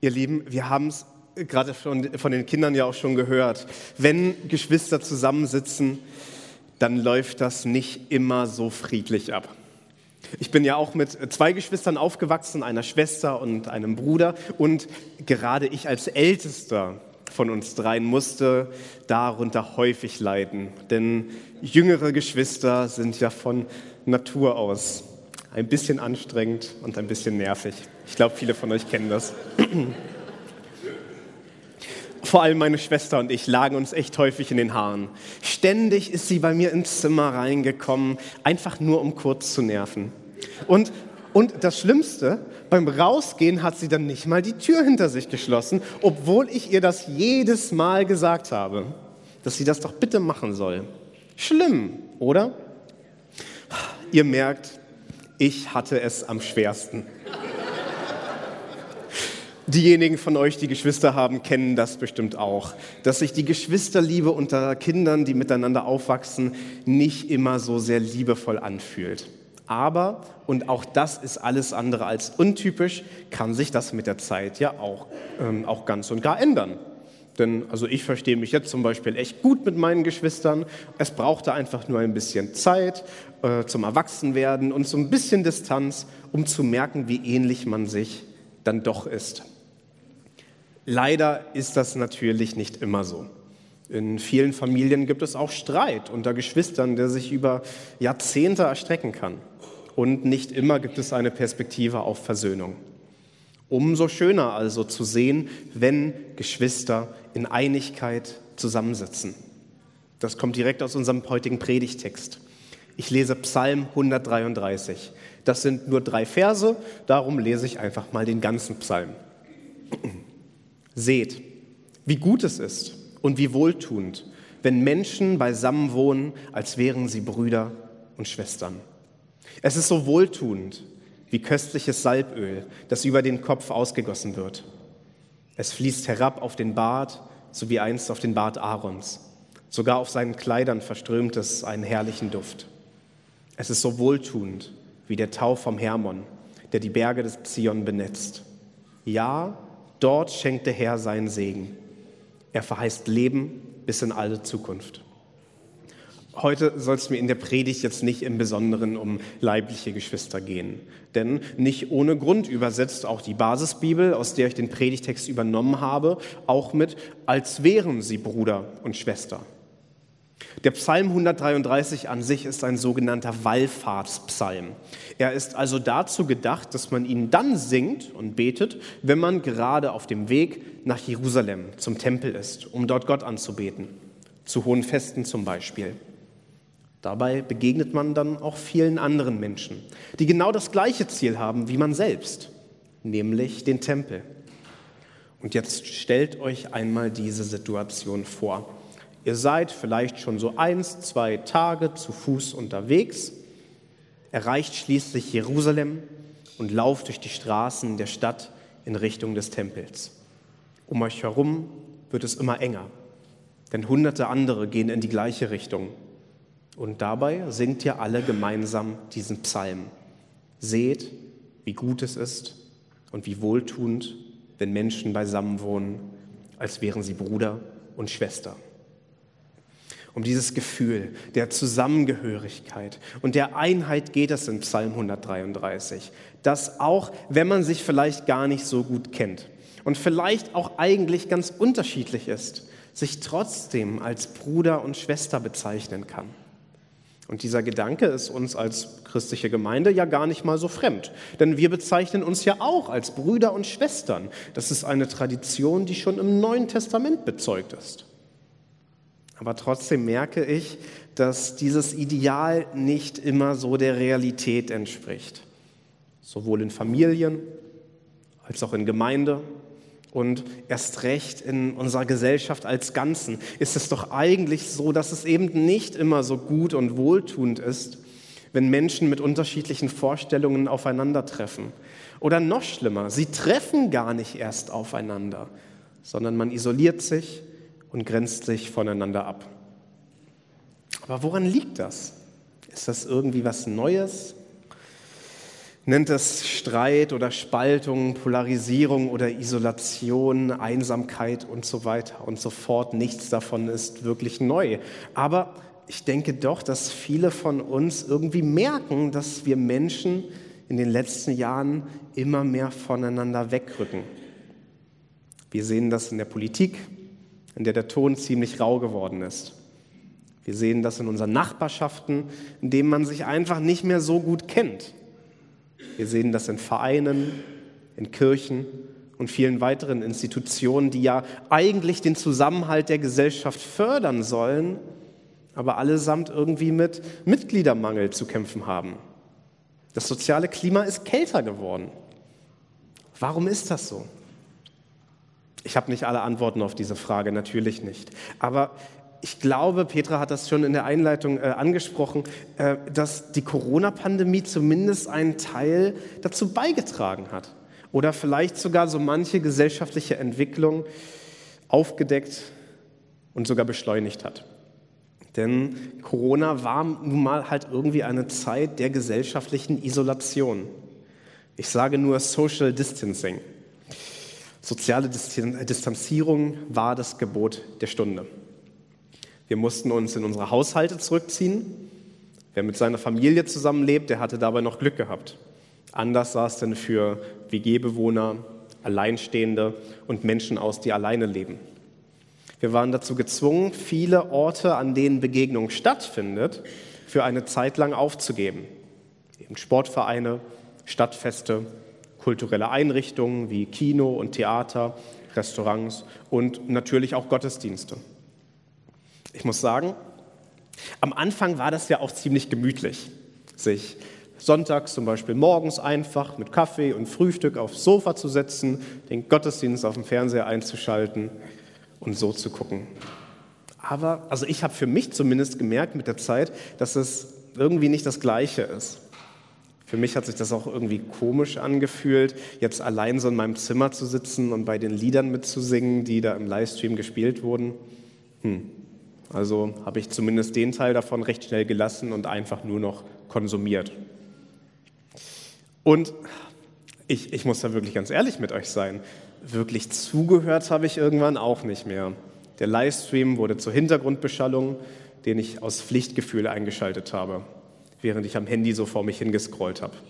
Ihr Lieben, wir haben es gerade von den Kindern ja auch schon gehört. Wenn Geschwister zusammensitzen, dann läuft das nicht immer so friedlich ab. Ich bin ja auch mit 2 Geschwistern aufgewachsen, einer Schwester und einem Bruder. Und gerade ich als Ältester von uns dreien musste darunter häufig leiden. Denn jüngere Geschwister sind ja von Natur aus ein bisschen anstrengend und ein bisschen nervig. Ich glaube, viele von euch kennen das. Vor allem meine Schwester und ich lagen uns echt häufig in den Haaren. Ständig ist sie bei mir ins Zimmer reingekommen, einfach nur um kurz zu nerven. Und das Schlimmste, beim Rausgehen hat sie dann nicht mal die Tür hinter sich geschlossen, obwohl ich ihr das jedes Mal gesagt habe, dass sie das doch bitte machen soll. Schlimm, oder? Ihr merkt, ich hatte es am schwersten. Diejenigen von euch, die Geschwister haben, kennen das bestimmt auch, dass sich die Geschwisterliebe unter Kindern, die miteinander aufwachsen, nicht immer so sehr liebevoll anfühlt. Aber, und auch das ist alles andere als untypisch, kann sich das mit der Zeit ja auch ganz und gar ändern. Denn also ich verstehe mich jetzt zum Beispiel echt gut mit meinen Geschwistern. Es brauchte einfach nur ein bisschen Zeit zum Erwachsenwerden und so ein bisschen Distanz, um zu merken, wie ähnlich man sich dann doch ist. Leider ist das natürlich nicht immer so. In vielen Familien gibt es auch Streit unter Geschwistern, der sich über Jahrzehnte erstrecken kann. Und nicht immer gibt es eine Perspektive auf Versöhnung. Umso schöner also zu sehen, wenn Geschwister in Einigkeit zusammensitzen. Das kommt direkt aus unserem heutigen Predigtext. Ich lese Psalm 133. Das sind nur 3 Verse, darum lese ich einfach mal den ganzen Psalm. Seht, wie gut es ist und wie wohltuend, wenn Menschen beisammen wohnen, als wären sie Brüder und Schwestern. Es ist so wohltuend wie köstliches Salböl, das über den Kopf ausgegossen wird. Es fließt herab auf den Bart, so wie einst auf den Bart Aarons. Sogar auf seinen Kleidern verströmt es einen herrlichen Duft. Es ist so wohltuend wie der Tau vom Hermon, der die Berge des Zion benetzt. Ja, dort schenkt der Herr seinen Segen. Er verheißt Leben bis in alle Zukunft. Heute soll es mir in der Predigt jetzt nicht im Besonderen um leibliche Geschwister gehen. Denn nicht ohne Grund übersetzt auch die Basisbibel, aus der ich den Predigtext übernommen habe, auch mit als wären sie Bruder und Schwester. Der Psalm 133 an sich ist ein sogenannter Wallfahrtspsalm. Er ist also dazu gedacht, dass man ihn dann singt und betet, wenn man gerade auf dem Weg nach Jerusalem zum Tempel ist, um dort Gott anzubeten, zu hohen Festen zum Beispiel. Dabei begegnet man dann auch vielen anderen Menschen, die genau das gleiche Ziel haben wie man selbst, nämlich den Tempel. Und jetzt stellt euch einmal diese Situation vor. Ihr seid vielleicht schon so 1, 2 Tage zu Fuß unterwegs, erreicht schließlich Jerusalem und lauft durch die Straßen der Stadt in Richtung des Tempels. Um euch herum wird es immer enger, denn hunderte andere gehen in die gleiche Richtung. Und dabei singt ihr alle gemeinsam diesen Psalm. Seht, wie gut es ist und wie wohltuend, wenn Menschen beisammen wohnen, als wären sie Bruder und Schwester. Um dieses Gefühl der Zusammengehörigkeit und der Einheit geht es in Psalm 133, dass auch, wenn man sich vielleicht gar nicht so gut kennt und vielleicht auch eigentlich ganz unterschiedlich ist, sich trotzdem als Bruder und Schwester bezeichnen kann. Und dieser Gedanke ist uns als christliche Gemeinde ja gar nicht mal so fremd, denn wir bezeichnen uns ja auch als Brüder und Schwestern. Das ist eine Tradition, die schon im Neuen Testament bezeugt ist. Aber trotzdem merke ich, dass dieses Ideal nicht immer so der Realität entspricht. Sowohl in Familien als auch in Gemeinde und erst recht in unserer Gesellschaft als Ganzen ist es doch eigentlich so, dass es eben nicht immer so gut und wohltuend ist, wenn Menschen mit unterschiedlichen Vorstellungen aufeinandertreffen. Oder noch schlimmer, sie treffen gar nicht erst aufeinander, sondern man isoliert sich und grenzt sich voneinander ab. Aber woran liegt das? Ist das irgendwie was Neues? nennt es Streit oder Spaltung, Polarisierung oder Isolation, Einsamkeit und so weiter und so fort. Nichts davon ist wirklich neu. Aber ich denke doch, dass viele von uns irgendwie merken, dass wir Menschen in den letzten Jahren immer mehr voneinander wegrücken. Wir sehen das in der Politik, in der Ton ziemlich rau geworden ist. Wir sehen das in unseren Nachbarschaften, in denen man sich einfach nicht mehr so gut kennt. Wir sehen das in Vereinen, in Kirchen und vielen weiteren Institutionen, die ja eigentlich den Zusammenhalt der Gesellschaft fördern sollen, aber allesamt irgendwie mit Mitgliedermangel zu kämpfen haben. Das soziale Klima ist kälter geworden. Warum ist das so? Ich habe nicht alle Antworten auf diese Frage, natürlich nicht. Aber ich glaube, Petra hat das schon in der Einleitung angesprochen, dass die Corona-Pandemie zumindest einen Teil dazu beigetragen hat. Oder vielleicht sogar so manche gesellschaftliche Entwicklung aufgedeckt und sogar beschleunigt hat. Denn Corona war nun mal halt irgendwie eine Zeit der gesellschaftlichen Isolation. Ich sage nur Social Distancing. Soziale Distanzierung war das Gebot der Stunde. Wir mussten uns in unsere Haushalte zurückziehen. Wer mit seiner Familie zusammenlebt, der hatte dabei noch Glück gehabt. Anders sah es denn für WG-Bewohner, Alleinstehende und Menschen aus, die alleine leben. Wir waren dazu gezwungen, viele Orte, an denen Begegnung stattfindet, für eine Zeit lang aufzugeben. Eben Sportvereine, Stadtfeste, kulturelle Einrichtungen wie Kino und Theater, Restaurants und natürlich auch Gottesdienste. Ich muss sagen, am Anfang war das ja auch ziemlich gemütlich, sich sonntags zum Beispiel morgens einfach mit Kaffee und Frühstück aufs Sofa zu setzen, den Gottesdienst auf dem Fernseher einzuschalten und so zu gucken. Aber also ich habe für mich zumindest gemerkt mit der Zeit, dass es irgendwie nicht das Gleiche ist. Für mich hat sich das auch irgendwie komisch angefühlt, jetzt allein so in meinem Zimmer zu sitzen und bei den Liedern mitzusingen, die da im Livestream gespielt wurden. Also habe ich zumindest den Teil davon recht schnell gelassen und einfach nur noch konsumiert. Und ich muss da wirklich ganz ehrlich mit euch sein, wirklich zugehört habe ich irgendwann auch nicht mehr. Der Livestream wurde zur Hintergrundbeschallung, den ich aus Pflichtgefühl eingeschaltet habe, während ich am Handy so vor mich hingescrollt habe.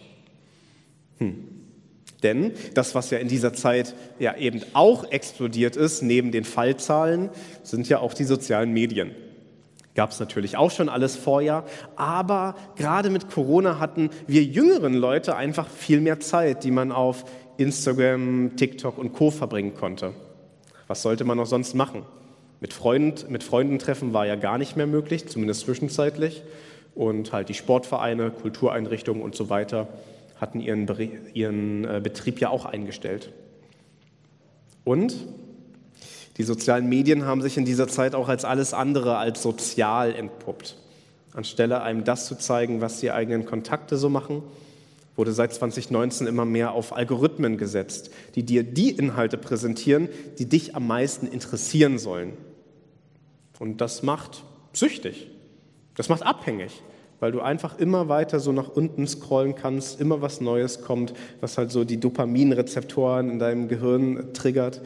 Denn das, was ja in dieser Zeit ja eben auch explodiert ist, neben den Fallzahlen, sind ja auch die sozialen Medien. Gab es natürlich auch schon alles vorher, aber gerade mit Corona hatten wir jüngeren Leute einfach viel mehr Zeit, die man auf Instagram, TikTok und Co. verbringen konnte. Was sollte man noch sonst machen? Mit Freunden treffen war ja gar nicht mehr möglich, zumindest zwischenzeitlich. Und halt die Sportvereine, Kultureinrichtungen und so weiter hatten ihren Betrieb ja auch eingestellt. Und die sozialen Medien haben sich in dieser Zeit auch als alles andere als sozial entpuppt. Anstelle einem das zu zeigen, was die eigenen Kontakte so machen, wurde seit 2019 immer mehr auf Algorithmen gesetzt, die dir die Inhalte präsentieren, die dich am meisten interessieren sollen. Und das macht süchtig, das macht abhängig, weil du einfach immer weiter so nach unten scrollen kannst, immer was Neues kommt, was halt so die Dopaminrezeptoren in deinem Gehirn triggert.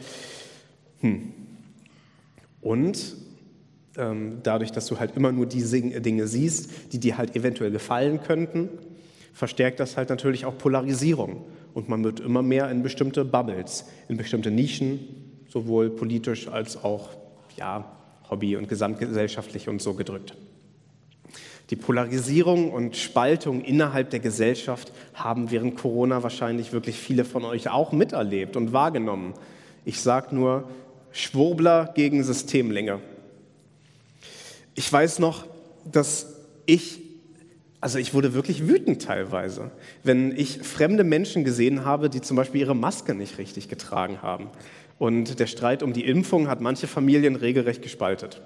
Und dadurch, dass du halt immer nur die Dinge siehst, die dir halt eventuell gefallen könnten, verstärkt das halt natürlich auch Polarisierung. Und man wird immer mehr in bestimmte Bubbles, in bestimmte Nischen, sowohl politisch als auch Hobby- und gesamtgesellschaftlich und so gedrückt. Die Polarisierung und Spaltung innerhalb der Gesellschaft haben während Corona wahrscheinlich wirklich viele von euch auch miterlebt und wahrgenommen. Ich sage nur Schwurbler gegen Systemlinge. Ich weiß noch, dass ich wurde wirklich wütend teilweise, wenn ich fremde Menschen gesehen habe, die zum Beispiel ihre Maske nicht richtig getragen haben. Und der Streit um die Impfung hat manche Familien regelrecht gespaltet.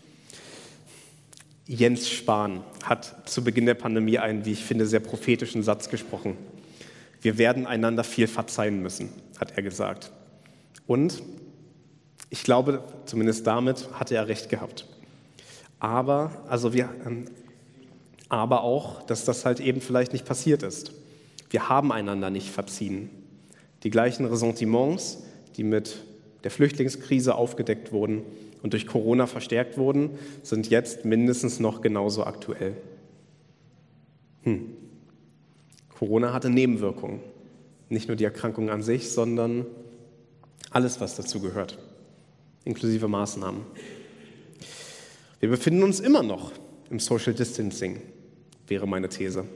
Jens Spahn hat zu Beginn der Pandemie einen, wie ich finde, sehr prophetischen Satz gesprochen. Wir werden einander viel verzeihen müssen, hat er gesagt. Und ich glaube, zumindest damit hatte er recht gehabt. Aber auch, dass das halt eben vielleicht nicht passiert ist. Wir haben einander nicht verziehen. Die gleichen Ressentiments, die mit der Flüchtlingskrise aufgedeckt wurden und durch Corona verstärkt wurden, sind jetzt mindestens noch genauso aktuell. Corona hatte Nebenwirkungen. Nicht nur die Erkrankung an sich, sondern alles, was dazu gehört, inklusive Maßnahmen. Wir befinden uns immer noch im Social Distancing, wäre meine These.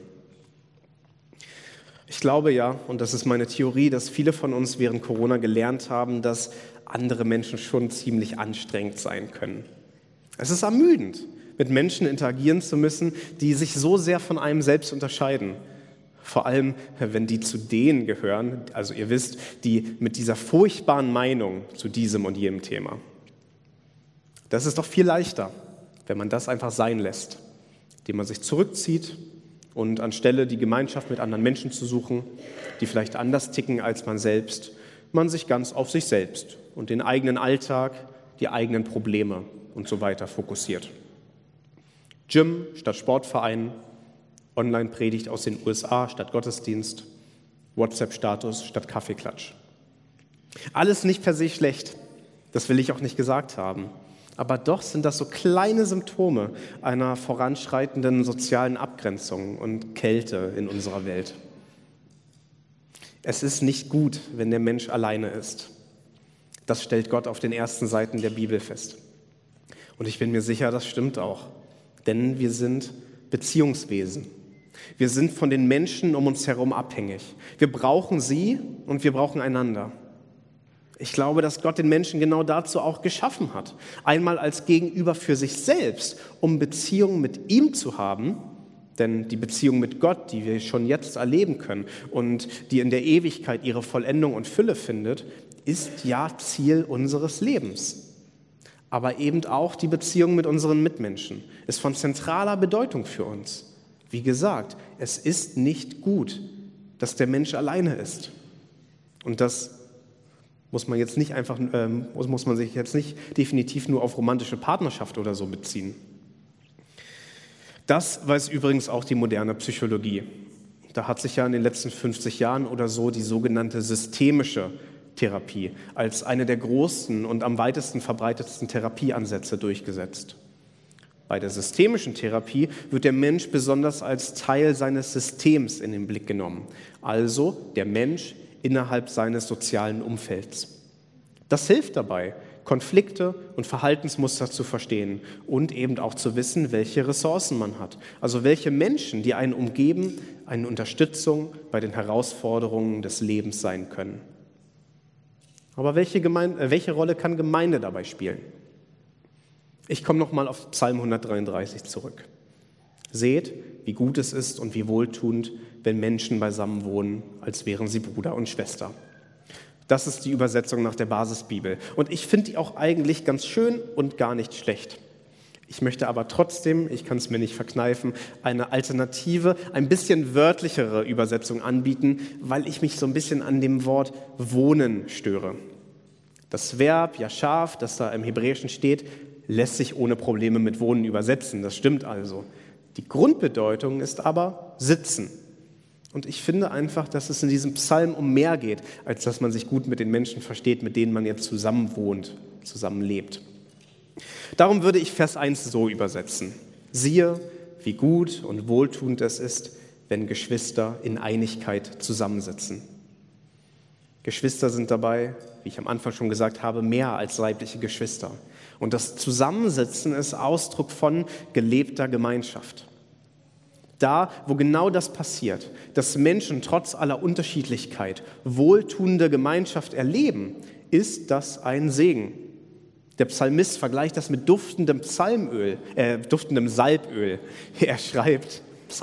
Ich glaube ja, und das ist meine Theorie, dass viele von uns während Corona gelernt haben, dass andere Menschen schon ziemlich anstrengend sein können. Es ist ermüdend, mit Menschen interagieren zu müssen, die sich so sehr von einem selbst unterscheiden. Vor allem, wenn die zu denen gehören, also ihr wisst, die mit dieser furchtbaren Meinung zu diesem und jenem Thema. Das ist doch viel leichter, wenn man das einfach sein lässt, indem man sich zurückzieht und anstelle die Gemeinschaft mit anderen Menschen zu suchen, die vielleicht anders ticken als man selbst, man sich ganz auf sich selbst und den eigenen Alltag, die eigenen Probleme und so weiter fokussiert. Gym statt Sportverein, Online-Predigt aus den USA statt Gottesdienst, WhatsApp-Status statt Kaffeeklatsch. Alles nicht per se schlecht, das will ich auch nicht gesagt haben. Aber doch sind das so kleine Symptome einer voranschreitenden sozialen Abgrenzung und Kälte in unserer Welt. Es ist nicht gut, wenn der Mensch alleine ist. Das stellt Gott auf den ersten Seiten der Bibel fest. Und ich bin mir sicher, das stimmt auch. Denn wir sind Beziehungswesen. Wir sind von den Menschen um uns herum abhängig. Wir brauchen sie und wir brauchen einander. Ich glaube, dass Gott den Menschen genau dazu auch geschaffen hat. Einmal als Gegenüber für sich selbst, um Beziehungen mit ihm zu haben. Denn die Beziehung mit Gott, die wir schon jetzt erleben können und die in der Ewigkeit ihre Vollendung und Fülle findet, ist ja Ziel unseres Lebens. Aber eben auch die Beziehung mit unseren Mitmenschen ist von zentraler Bedeutung für uns. Wie gesagt, es ist nicht gut, dass der Mensch alleine ist. Und das muss man sich jetzt nicht definitiv nur auf romantische Partnerschaft oder so beziehen. Das weiß übrigens auch die moderne Psychologie. Da hat sich ja in den letzten 50 Jahren oder so die sogenannte systemische Therapie als eine der großen und am weitesten verbreitetsten Therapieansätze durchgesetzt. Bei der systemischen Therapie wird der Mensch besonders als Teil seines Systems in den Blick genommen, also der Mensch innerhalb seines sozialen Umfelds. Das hilft dabei, Konflikte und Verhaltensmuster zu verstehen und eben auch zu wissen, welche Ressourcen man hat. Also welche Menschen, die einen umgeben, eine Unterstützung bei den Herausforderungen des Lebens sein können. Aber welche Rolle kann Gemeinde dabei spielen? Ich komme nochmal auf Psalm 133 zurück. Seht, wie gut es ist und wie wohltuend, wenn Menschen beisammen wohnen, als wären sie Bruder und Schwester. Das ist die Übersetzung nach der Basisbibel. Und ich finde die auch eigentlich ganz schön und gar nicht schlecht. Ich möchte aber trotzdem, ich kann es mir nicht verkneifen, eine alternative, ein bisschen wörtlichere Übersetzung anbieten, weil ich mich so ein bisschen an dem Wort wohnen störe. Das Verb Yashav, das da im Hebräischen steht, lässt sich ohne Probleme mit wohnen übersetzen. Das stimmt also. Die Grundbedeutung ist aber sitzen. Und ich finde einfach, dass es in diesem Psalm um mehr geht, als dass man sich gut mit den Menschen versteht, mit denen man jetzt zusammen wohnt, zusammen lebt. Darum würde ich Vers 1 so übersetzen. Siehe, wie gut und wohltuend es ist, wenn Geschwister in Einigkeit zusammensitzen. Geschwister sind dabei, wie ich am Anfang schon gesagt habe, mehr als leibliche Geschwister. Und das Zusammensitzen ist Ausdruck von gelebter Gemeinschaft. Da, wo genau das passiert, dass Menschen trotz aller Unterschiedlichkeit wohltuende Gemeinschaft erleben, ist das ein Segen. Der Psalmist vergleicht das mit duftendem Salböl. Er schreibt,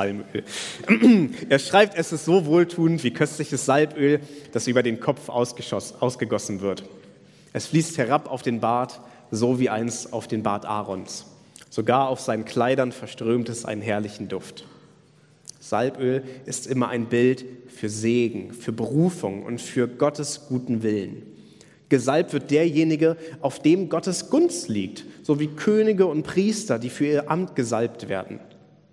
es ist so wohltuend wie köstliches Salböl, das über den Kopf ausgegossen wird. Es fließt herab auf den Bart, so wie eins auf den Bart Aarons. Sogar auf seinen Kleidern verströmt es einen herrlichen Duft. Salböl ist immer ein Bild für Segen, für Berufung und für Gottes guten Willen. Gesalbt wird derjenige, auf dem Gottes Gunst liegt, so wie Könige und Priester, die für ihr Amt gesalbt werden.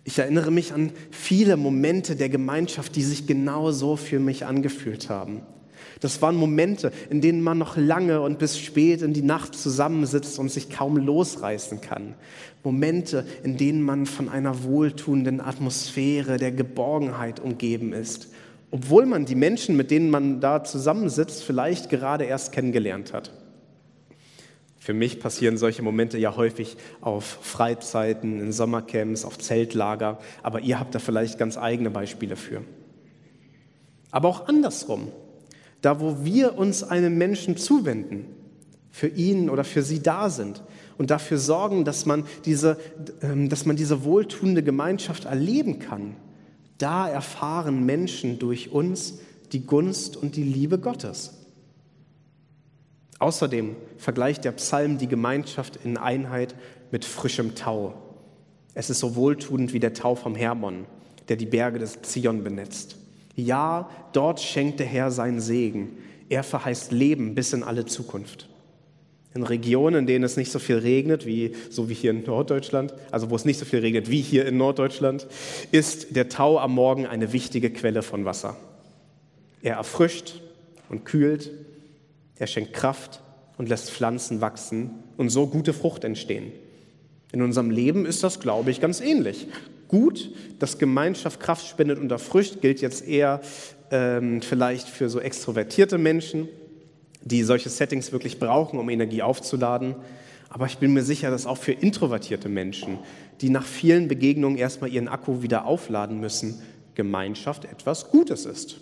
Ich erinnere mich an viele Momente der Gemeinschaft, die sich genau so für mich angefühlt haben. Das waren Momente, in denen man noch lange und bis spät in die Nacht zusammensitzt und sich kaum losreißen kann. Momente, in denen man von einer wohltuenden Atmosphäre der Geborgenheit umgeben ist, obwohl man die Menschen, mit denen man da zusammensitzt, vielleicht gerade erst kennengelernt hat. Für mich passieren solche Momente ja häufig auf Freizeiten, in Sommercamps, auf Zeltlager, aber ihr habt da vielleicht ganz eigene Beispiele für. Aber auch andersrum, da wo wir uns einem Menschen zuwenden, für ihn oder für sie da sind und dafür sorgen, dass man diese wohltuende Gemeinschaft erleben kann, da erfahren Menschen durch uns die Gunst und die Liebe Gottes. Außerdem vergleicht der Psalm die Gemeinschaft in Einheit mit frischem Tau. Es ist so wohltuend wie der Tau vom Hermon, der die Berge des Zion benetzt. Ja, dort schenkt der Herr seinen Segen. Er verheißt Leben bis in alle Zukunft. In Regionen, in denen es nicht so viel regnet, so wie hier in Norddeutschland, also wo es nicht so viel regnet wie hier in Norddeutschland, ist der Tau am Morgen eine wichtige Quelle von Wasser. Er erfrischt und kühlt, er schenkt Kraft und lässt Pflanzen wachsen und so gute Frucht entstehen. In unserem Leben ist das, glaube ich, ganz ähnlich. Gut, dass Gemeinschaft Kraft spendet und erfrischt, gilt jetzt eher vielleicht für so extrovertierte Menschen, die solche Settings wirklich brauchen, um Energie aufzuladen. Aber ich bin mir sicher, dass auch für introvertierte Menschen, die nach vielen Begegnungen erstmal ihren Akku wieder aufladen müssen, Gemeinschaft etwas Gutes ist.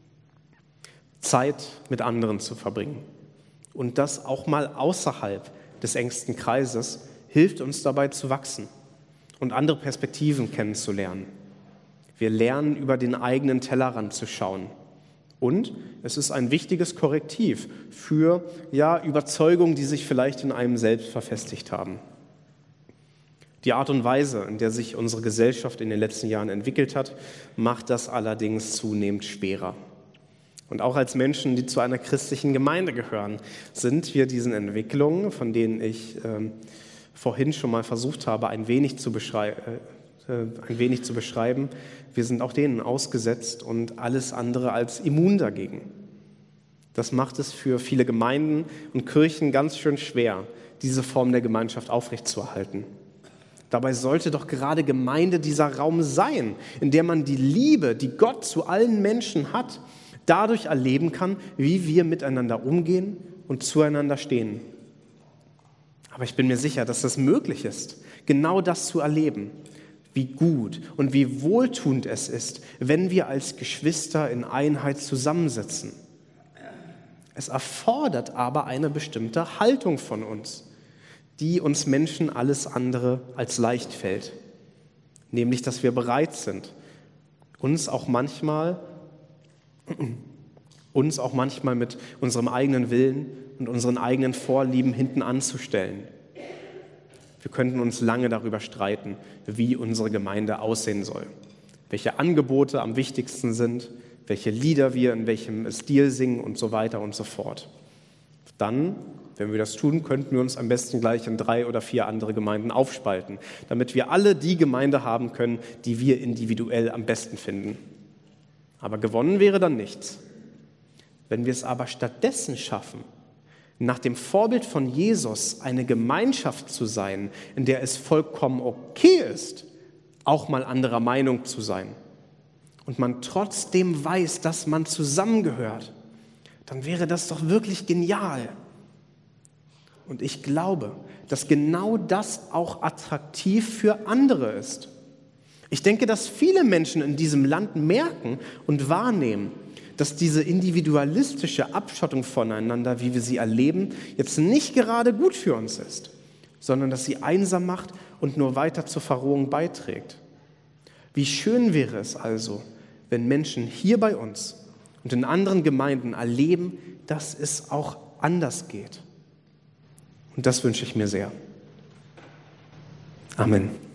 Zeit mit anderen zu verbringen. Und das auch mal außerhalb des engsten Kreises hilft uns dabei zu wachsen und andere Perspektiven kennenzulernen. Wir lernen, über den eigenen Tellerrand zu schauen. Und es ist ein wichtiges Korrektiv für Überzeugungen, die sich vielleicht in einem selbst verfestigt haben. Die Art und Weise, in der sich unsere Gesellschaft in den letzten Jahren entwickelt hat, macht das allerdings zunehmend schwerer. Und auch als Menschen, die zu einer christlichen Gemeinde gehören, sind wir diesen Entwicklungen, von denen ich vorhin schon mal versucht habe, ein wenig zu beschreiben, wir sind auch denen ausgesetzt und alles andere als immun dagegen. Das macht es für viele Gemeinden und Kirchen ganz schön schwer, diese Form der Gemeinschaft aufrechtzuerhalten. Dabei sollte doch gerade Gemeinde dieser Raum sein, in der man die Liebe, die Gott zu allen Menschen hat, dadurch erleben kann, wie wir miteinander umgehen und zueinander stehen. Aber ich bin mir sicher, dass es möglich ist, genau das zu erleben, wie gut und wie wohltuend es ist, wenn wir als Geschwister in Einheit zusammensitzen. Es erfordert aber eine bestimmte Haltung von uns, die uns Menschen alles andere als leicht fällt. Nämlich, dass wir bereit sind, uns auch manchmal mit unserem eigenen Willen und unseren eigenen Vorlieben hinten anzustellen. Wir könnten uns lange darüber streiten, wie unsere Gemeinde aussehen soll, welche Angebote am wichtigsten sind, welche Lieder wir in welchem Stil singen und so weiter und so fort. Dann, wenn wir das tun, könnten wir uns am besten gleich in 3 oder 4 andere Gemeinden aufspalten, damit wir alle die Gemeinde haben können, die wir individuell am besten finden. Aber gewonnen wäre dann nichts. Wenn wir es aber stattdessen schaffen, nach dem Vorbild von Jesus eine Gemeinschaft zu sein, in der es vollkommen okay ist, auch mal anderer Meinung zu sein, und man trotzdem weiß, dass man zusammengehört, dann wäre das doch wirklich genial. Und ich glaube, dass genau das auch attraktiv für andere ist. Ich denke, dass viele Menschen in diesem Land merken und wahrnehmen, dass diese individualistische Abschottung voneinander, wie wir sie erleben, jetzt nicht gerade gut für uns ist, sondern dass sie einsam macht und nur weiter zur Verrohung beiträgt. Wie schön wäre es also, wenn Menschen hier bei uns und in anderen Gemeinden erleben, dass es auch anders geht. Und das wünsche ich mir sehr. Amen.